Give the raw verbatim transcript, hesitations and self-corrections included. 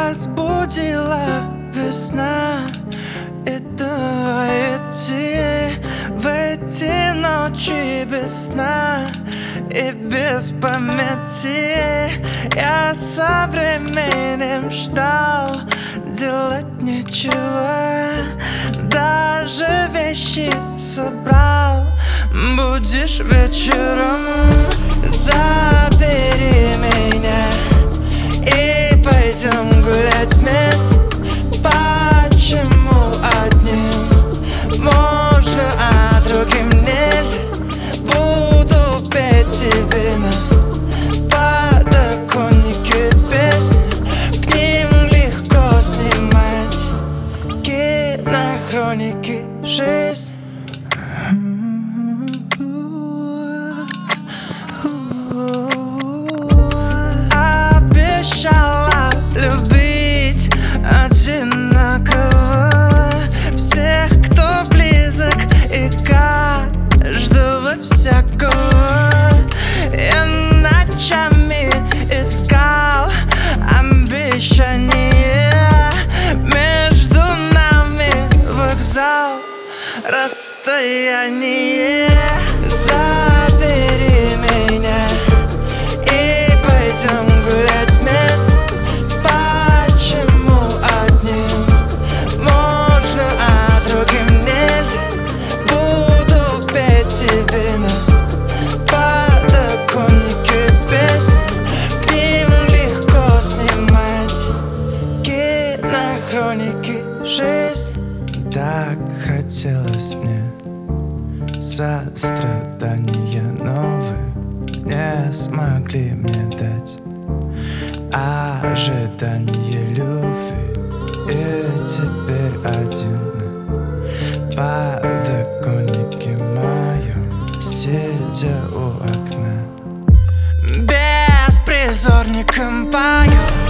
разбудила весна, иду идти в эти ночи без сна и без памяти. Я со временем ждал, делать нечего, даже вещи собрал. Будешь вечером, забери меня и пойдем гулять вместе. Почему одним можно, а другим нельзя? Буду петь тебе на подоконнике песни, к ним легко снимать кинохроники жизни. Обещала любить одинаково всех, кто близок, и каждого всякого. Я ночами искал обещания, между нами вокзал, расстояние. Забери меня и пойдем гулять вместе. Почему одним можно, а другим нельзя? Буду петь тебе на подоконнике песни, к ним легко снимать кинохроники жизни. Так хотелось мне сострадания новые, не смогли мне дать ожидание любви. И теперь один на подоконнике моем, сидя у окна, беспризорником пою.